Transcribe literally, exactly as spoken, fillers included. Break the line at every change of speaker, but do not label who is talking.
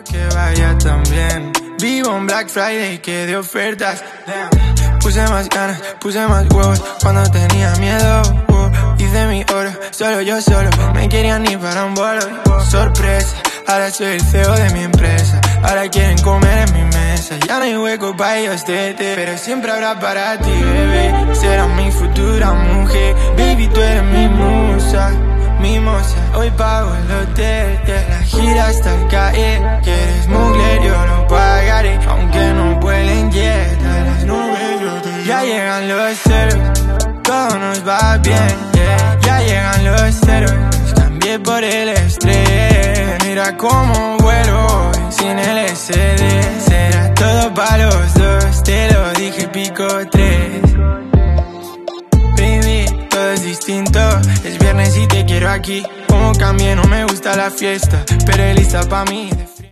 que vaya tan bien. Vivo en Black Friday que de ofertas. Damn. Puse más ganas, puse más huevos cuando tenía miedo. Oh, hice mi oro, solo yo solo. Me querían ni para un bolo. Sorpresa, ahora soy el C E O de mi empresa. Ahora quieren comer en mi mesa. Ya no hay hueco para ellos, tete, pero siempre habrá para ti, bebé. Serás mi futura mujer. Baby, tú eres mi musa, mi moza. Hoy pago el hotel, de la gira hasta el caer. Quieres mugler, yo lo pagaré. Aunque no vuelen jet a las nubes, yo te... Ya llegan los ceros, todo nos va bien, yeah. Ya llegan los ceros, los cambié por el estrés. Mira cómo vuelo sin el S D. Será todo para los dos, te lo dije pico tres. Baby, todo es distinto, es viernes y te quiero aquí. Como cambié, no me gusta la fiesta, pero lista pa' mí.